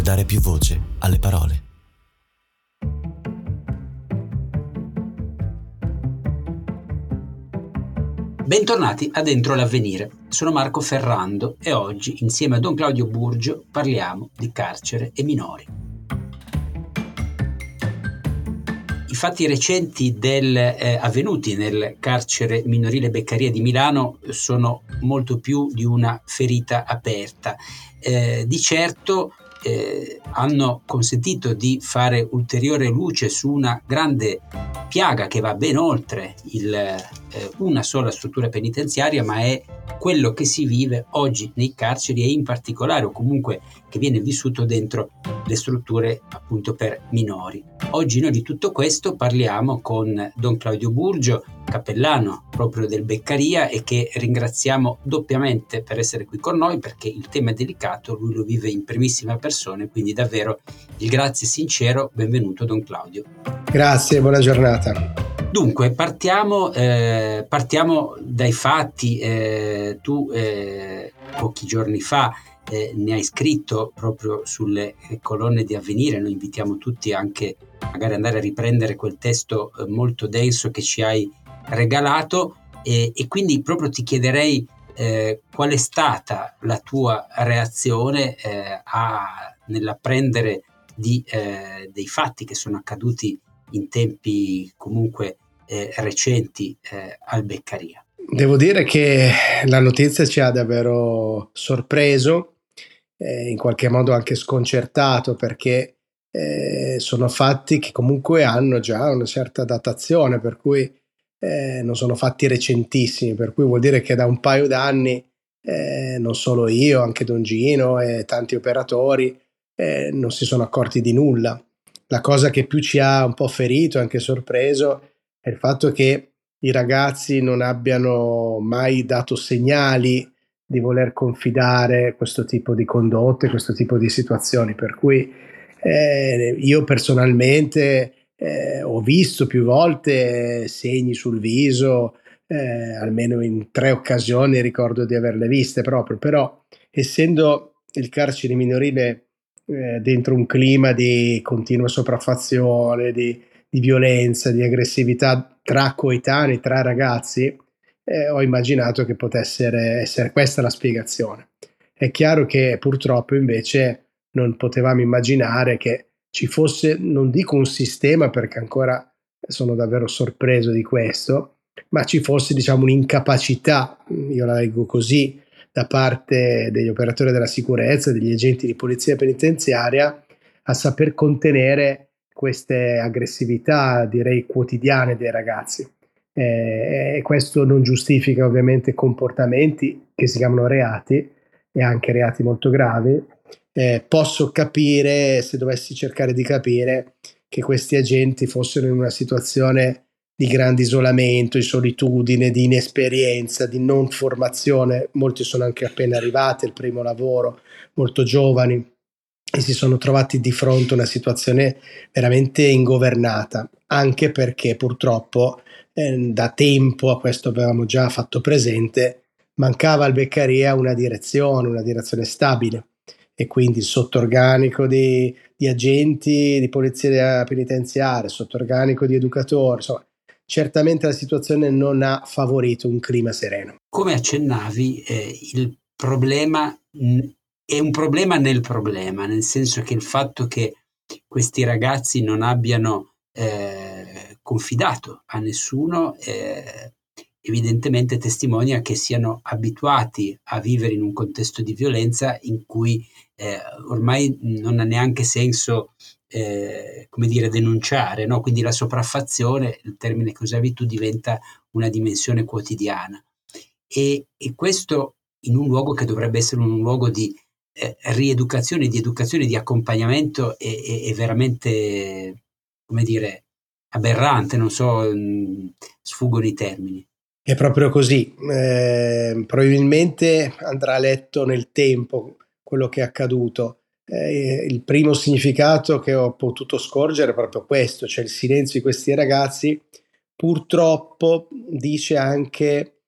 dare più voce alle parole. Bentornati a Dentro l'Avvenire. Sono Marco Ferrando e oggi, insieme a Don Claudio Burgio, parliamo di carcere e minori. I fatti recenti avvenuti nel carcere minorile Beccaria di Milano sono molto più di una ferita aperta. Di certo hanno consentito di fare ulteriore luce su una grande piaga che va ben oltre una sola struttura penitenziaria, ma è quello che si vive oggi nei carceri e in particolare, o comunque che viene vissuto dentro le strutture appunto per minori. Oggi noi di tutto questo parliamo con Don Claudio Burgio, cappellano proprio del Beccaria, e che ringraziamo doppiamente per essere qui con noi, perché il tema è delicato, lui lo vive in primissima persona, quindi davvero il grazie sincero. Benvenuto Don Claudio. Grazie, buona giornata. Dunque, partiamo dai fatti. Tu pochi giorni fa ne hai scritto proprio sulle colonne di Avvenire. Noi invitiamo tutti anche magari andare a riprendere quel testo molto denso che ci hai regalato, e quindi proprio ti chiederei qual è stata la tua reazione nell'apprendere dei fatti che sono accaduti in tempi comunque recenti al Beccaria. Devo dire che la notizia ci ha davvero sorpreso, in qualche modo anche sconcertato, perché sono fatti che comunque hanno già una certa datazione, per cui non sono fatti recentissimi, per cui vuol dire che da un paio d'anni non solo io, anche Don Gino e tanti operatori non si sono accorti di nulla. La cosa che più ci ha un po' ferito e anche sorpreso è il fatto che i ragazzi non abbiano mai dato segnali di voler confidare questo tipo di condotte, questo tipo di situazioni, per cui io personalmente ho visto più volte segni sul viso, almeno in 3 occasioni ricordo di averle viste proprio, però essendo il carcere minorile dentro un clima di continua sopraffazione, di violenza, di aggressività tra coetanei, tra ragazzi, ho immaginato che potesse essere questa la spiegazione. È chiaro che purtroppo invece non potevamo immaginare che ci fosse, non dico un sistema perché ancora sono davvero sorpreso di questo, ma ci fosse, diciamo, un'incapacità, io la leggo così, da parte degli operatori della sicurezza, degli agenti di polizia penitenziaria, a saper contenere queste aggressività, direi quotidiane dei ragazzi. E questo non giustifica ovviamente comportamenti che si chiamano reati, e anche reati molto gravi. Posso capire, se dovessi cercare di capire, che questi agenti fossero in una situazione di grande isolamento, di solitudine, di inesperienza, di non formazione. Molti sono anche appena arrivati al primo lavoro, molto giovani, e si sono trovati di fronte a una situazione veramente ingovernata, anche perché purtroppo da tempo, a questo avevamo già fatto presente, mancava al Beccaria una direzione stabile, e quindi il sottorganico di agenti di polizia penitenziaria, sottorganico di educatori, insomma, certamente la situazione non ha favorito un clima sereno. Come accennavi, il problema è un problema nel problema, nel senso che il fatto che questi ragazzi non abbiano confidato a nessuno evidentemente testimonia che siano abituati a vivere in un contesto di violenza in cui ormai non ha neanche senso come dire, denunciare, no? Quindi la sopraffazione, il termine che usavi tu, diventa una dimensione quotidiana, e questo in un luogo che dovrebbe essere un luogo di rieducazione, di educazione, di accompagnamento, è veramente, come dire, aberrante, non so, sfuggono i termini. È proprio così, probabilmente andrà letto nel tempo quello che è accaduto. Il primo significato che ho potuto scorgere è proprio questo, cioè il silenzio di questi ragazzi purtroppo dice anche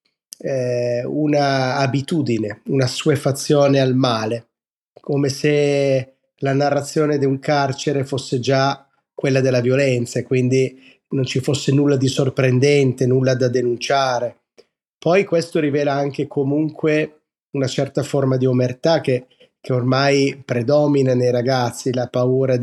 una abitudine, una assuefazione al male, come se la narrazione di un carcere fosse già quella della violenza e quindi non ci fosse nulla di sorprendente, nulla da denunciare. Poi questo rivela anche comunque una certa forma di omertà che ormai predomina nei ragazzi, la paura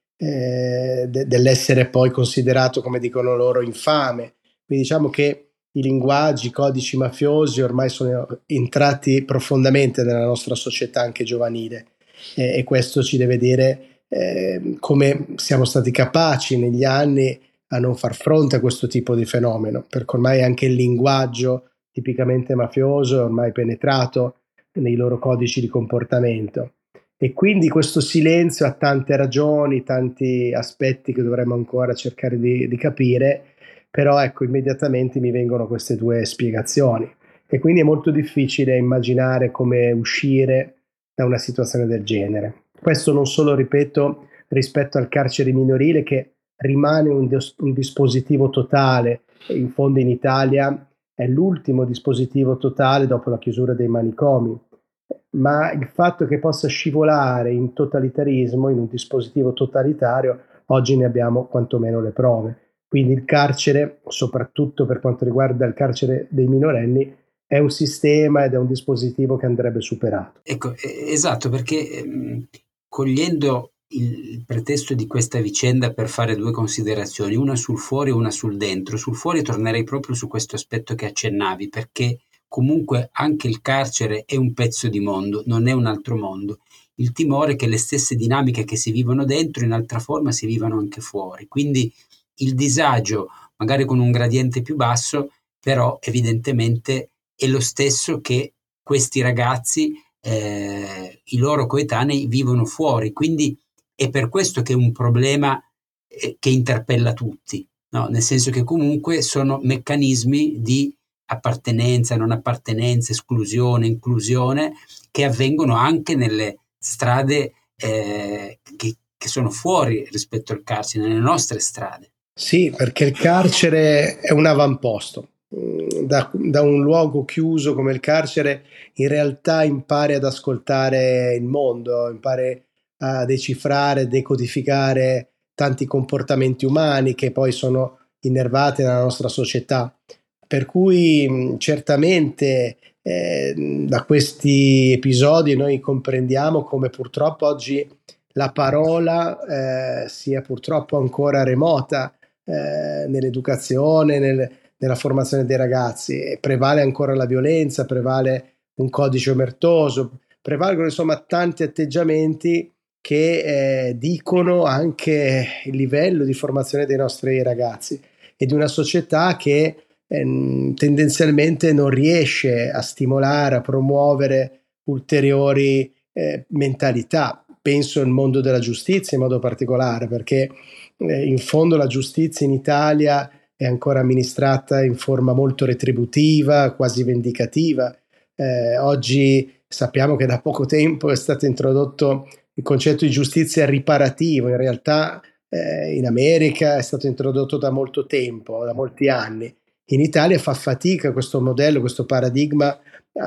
dell'essere poi considerato, come dicono loro, infame. Quindi diciamo che i linguaggi, i codici mafiosi ormai sono entrati profondamente nella nostra società anche giovanile e questo ci deve dire come siamo stati capaci negli anni a non far fronte a questo tipo di fenomeno, perché ormai anche il linguaggio tipicamente mafioso è ormai penetrato nei loro codici di comportamento. E quindi questo silenzio ha tante ragioni, tanti aspetti che dovremmo ancora cercare di capire, però ecco, immediatamente mi vengono queste due spiegazioni. E quindi è molto difficile immaginare come uscire da una situazione del genere. Questo non solo, ripeto, rispetto al carcere minorile, che rimane un dispositivo totale, in fondo in Italia è l'ultimo dispositivo totale dopo la chiusura dei manicomi, ma il fatto che possa scivolare in totalitarismo, in un dispositivo totalitario, oggi ne abbiamo quantomeno le prove. Quindi il carcere, soprattutto per quanto riguarda il carcere dei minorenni, è un sistema ed è un dispositivo che andrebbe superato. Ecco, esatto, perché cogliendo il pretesto di questa vicenda per fare due considerazioni, una sul fuori e una sul dentro. Sul fuori tornerei proprio su questo aspetto che accennavi, perché comunque anche il carcere è un pezzo di mondo, non è un altro mondo. Il timore è che le stesse dinamiche che si vivono dentro in altra forma si vivano anche fuori. Quindi il disagio, magari con un gradiente più basso, però evidentemente è lo stesso che questi ragazzi, i loro coetanei, vivono fuori. Quindi è per questo che è un problema che interpella tutti, no? Nel senso che comunque sono meccanismi di appartenenza, non appartenenza, esclusione, inclusione, che avvengono anche nelle strade che sono fuori rispetto al carcere, nelle nostre strade. Sì, perché il carcere è un avamposto. Da un luogo chiuso come il carcere in realtà impari ad ascoltare il mondo, impari a decifrare, decodificare tanti comportamenti umani che poi sono innervati nella nostra società. Per cui certamente da questi episodi noi comprendiamo come purtroppo oggi la parola sia purtroppo ancora remota nell'educazione, nella formazione dei ragazzi. E prevale ancora la violenza, prevale un codice omertoso, prevalgono insomma tanti atteggiamenti che dicono anche il livello di formazione dei nostri ragazzi e di una società che tendenzialmente non riesce a stimolare, a promuovere ulteriori mentalità. Penso al mondo della giustizia in modo particolare, perché in fondo la giustizia in Italia è ancora amministrata in forma molto retributiva, quasi vendicativa. Oggi sappiamo che da poco tempo è stato introdotto il concetto di giustizia riparativa. In realtà in America è stato introdotto da molto tempo, da molti anni. In Italia fa fatica questo modello, questo paradigma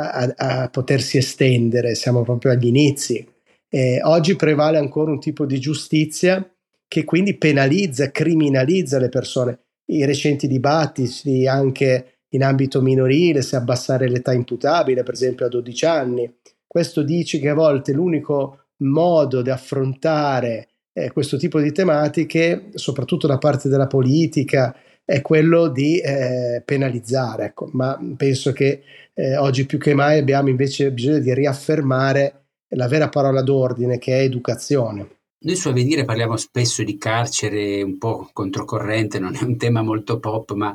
a potersi estendere, siamo proprio agli inizi. Oggi prevale ancora un tipo di giustizia che quindi penalizza, criminalizza le persone. I recenti dibattiti anche in ambito minorile, se abbassare l'età imputabile, per esempio a 12 anni, questo dice che a volte l'unico modo di affrontare questo tipo di tematiche, soprattutto da parte della politica, è quello di penalizzare. Ecco. Ma penso che oggi più che mai abbiamo invece bisogno di riaffermare la vera parola d'ordine, che è educazione. Noi su Avvenire parliamo spesso di carcere, un po' controcorrente, non è un tema molto pop, ma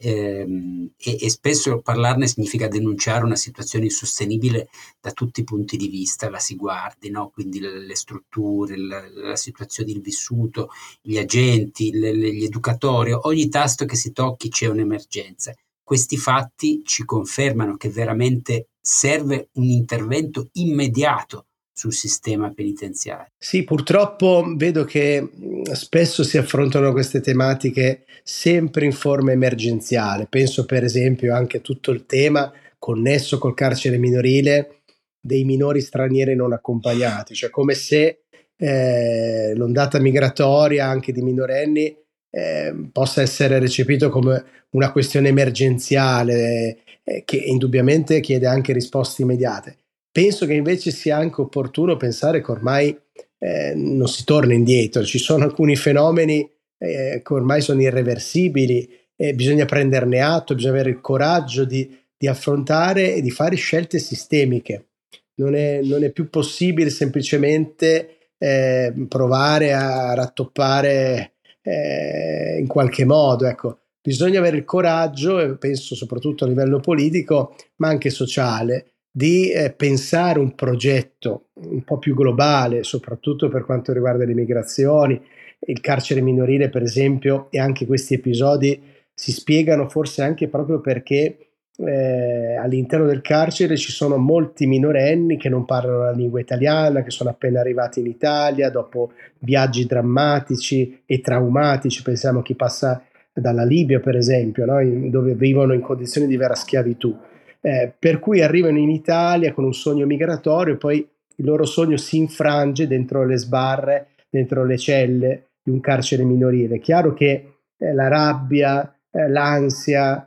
e spesso parlarne significa denunciare una situazione insostenibile da tutti i punti di vista, la si guardi, no? Quindi le strutture, la situazione, il vissuto, gli agenti, gli educatori, ogni tasto che si tocchi c'è un'emergenza. Questi fatti ci confermano che veramente serve un intervento immediato sul sistema penitenziario. Sì, purtroppo vedo che spesso si affrontano queste tematiche sempre in forma emergenziale. Penso per esempio anche a tutto il tema connesso col carcere minorile dei minori stranieri non accompagnati, cioè come se l'ondata migratoria anche di minorenni possa essere recepito come una questione emergenziale che indubbiamente chiede anche risposte immediate. Penso che invece sia anche opportuno pensare che ormai non si torna indietro, ci sono alcuni fenomeni che ormai sono irreversibili e bisogna prenderne atto, bisogna avere il coraggio di affrontare e di fare scelte sistemiche. Non è più possibile semplicemente provare a rattoppare in qualche modo, ecco. Bisogna avere il coraggio, e penso soprattutto a livello politico, ma anche sociale, di pensare un progetto un po' più globale, soprattutto per quanto riguarda le migrazioni, il carcere minorile per esempio, e anche questi episodi si spiegano forse anche proprio perché all'interno del carcere ci sono molti minorenni che non parlano la lingua italiana, che sono appena arrivati in Italia dopo viaggi drammatici e traumatici. Pensiamo a chi passa dalla Libia per esempio, no? Dove vivono in condizioni di vera schiavitù, per cui arrivano in Italia con un sogno migratorio e poi il loro sogno si infrange dentro le sbarre, dentro le celle di un carcere minorile. È chiaro che la rabbia, l'ansia,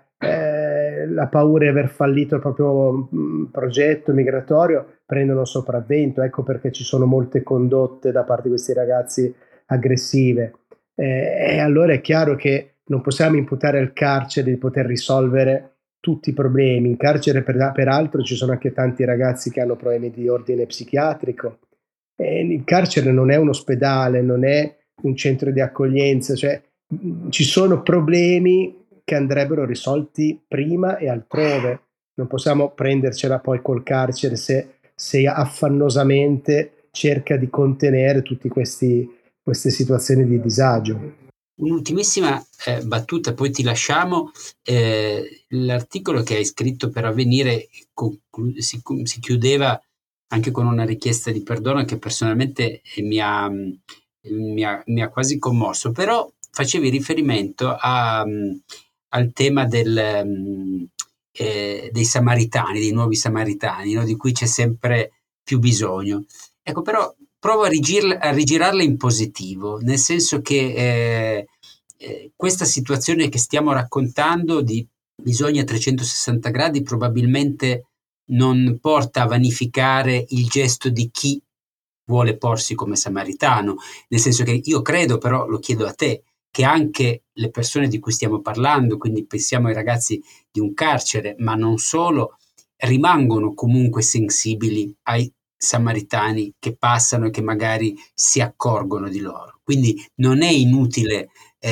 la paura di aver fallito il proprio progetto migratorio prendono sopravvento. Ecco perché ci sono molte condotte da parte di questi ragazzi aggressive. E allora è chiaro che non possiamo imputare al carcere di poter risolvere tutti i problemi. In carcere peraltro ci sono anche tanti ragazzi che hanno problemi di ordine psichiatrico. Il carcere non è un ospedale, non è un centro di accoglienza, cioè ci sono problemi che andrebbero risolti prima e altrove. Non possiamo prendercela poi col carcere se affannosamente cerca di contenere tutte queste situazioni di disagio. Un'ultimissima battuta, poi ti lasciamo. L'articolo che hai scritto per Avvenire si chiudeva anche con una richiesta di perdono che personalmente mi ha quasi commosso, però facevi riferimento al tema dei samaritani, dei nuovi samaritani, no? Di cui c'è sempre più bisogno. Ecco, però provo a rigirarla in positivo, nel senso che questa situazione che stiamo raccontando di bisogni a 360 gradi probabilmente non porta a vanificare il gesto di chi vuole porsi come samaritano, nel senso che io credo, però lo chiedo a te, che anche le persone di cui stiamo parlando, quindi pensiamo ai ragazzi di un carcere, ma non solo, rimangono comunque sensibili ai samaritani che passano e che magari si accorgono di loro. Quindi non è inutile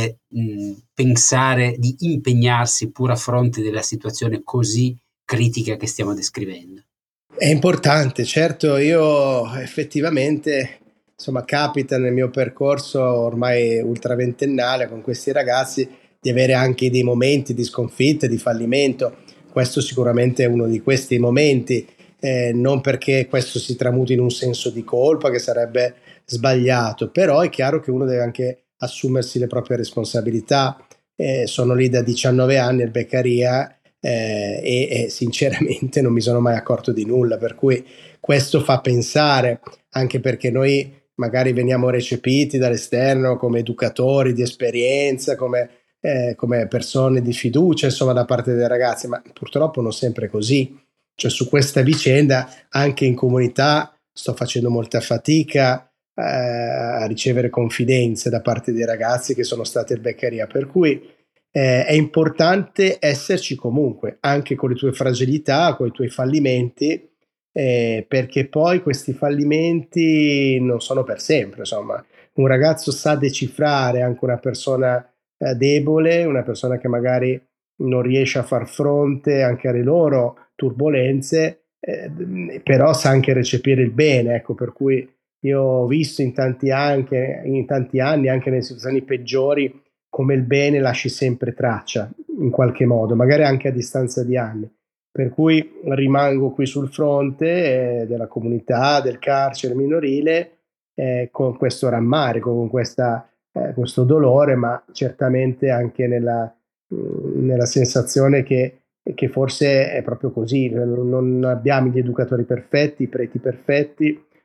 pensare di impegnarsi pur a fronte della situazione così critica che stiamo descrivendo. È importante, certo. Io effettivamente, insomma, capita nel mio percorso ormai ultraventennale con questi ragazzi di avere anche dei momenti di sconfitta, di fallimento. Questo sicuramente è uno di questi momenti, non perché questo si tramuti in un senso di colpa che sarebbe sbagliato, però è chiaro che uno deve anche assumersi le proprie responsabilità. Sono lì da 19 anni al Beccaria, e sinceramente non mi sono mai accorto di nulla, per cui questo fa pensare, anche perché noi magari veniamo recepiti dall'esterno come educatori di esperienza, come persone di fiducia, insomma, da parte dei ragazzi, ma purtroppo non sempre è così. Cioè, su questa vicenda anche in comunità sto facendo molta fatica a ricevere confidenze da parte dei ragazzi che sono stati al Beccaria, per cui è importante esserci comunque, anche con le tue fragilità, con i tuoi fallimenti, perché poi questi fallimenti non sono per sempre. Insomma, un ragazzo sa decifrare anche una persona debole, una persona che magari non riesce a far fronte anche alle loro turbolenze, però sa anche recepire il bene. Ecco, per cui io ho visto in tanti anni, anche nelle situazioni peggiori, come il bene lasci sempre traccia, in qualche modo, magari anche a distanza di anni. Per cui rimango qui sul fronte della comunità, del carcere minorile, con questo rammarico, con questo dolore, ma certamente anche nella sensazione che forse è proprio così. Non abbiamo gli educatori perfetti, i preti perfetti,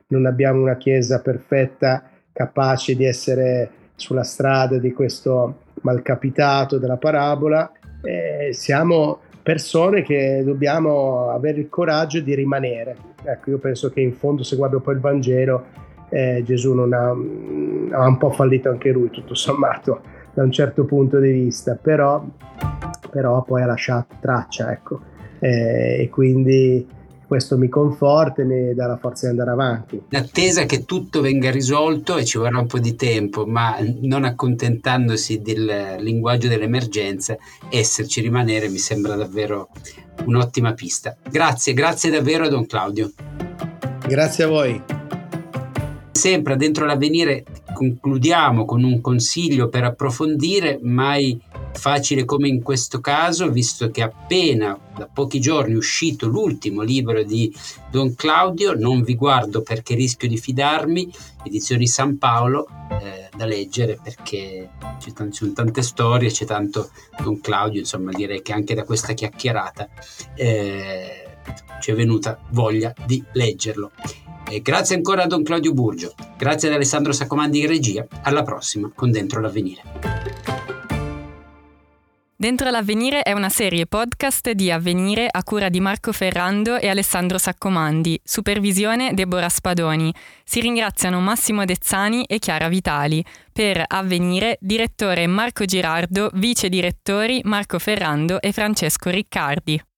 non abbiamo una Chiesa perfetta, capace di essere sulla strada di questo malcapitato della parabola. Siamo persone che dobbiamo avere il coraggio di rimanere. Ecco, io penso che in fondo, se guardo poi il Vangelo, Gesù non ha un po' fallito anche lui, tutto sommato, da un certo punto di vista, però poi ha lasciato traccia, ecco, e quindi questo mi conforta e mi dà la forza di andare avanti. In attesa che tutto venga risolto, e ci vorrà un po' di tempo, ma non accontentandosi del linguaggio dell'emergenza, rimanere mi sembra davvero un'ottima pista. Grazie davvero a Don Claudio. Grazie a voi. Sempre Dentro l'Avvenire concludiamo con un consiglio per approfondire, mai facile come in questo caso, visto che appena da pochi giorni è uscito l'ultimo libro di Don Claudio, Non vi guardo perché rischio di fidarmi, edizioni San Paolo, da leggere perché ci sono tante storie, c'è tanto Don Claudio, insomma direi che anche da questa chiacchierata ci è venuta voglia di leggerlo. Grazie ancora a Don Claudio Burgio, grazie ad Alessandro Saccomandi in regia, alla prossima con Dentro l'Avvenire. Dentro l'Avvenire è una serie podcast di Avvenire a cura di Marco Ferrando e Alessandro Saccomandi, supervisione Deborah Spadoni. Si ringraziano Massimo Dezzani e Chiara Vitali. Per Avvenire, direttore Marco Girardo, vice direttori Marco Ferrando e Francesco Riccardi.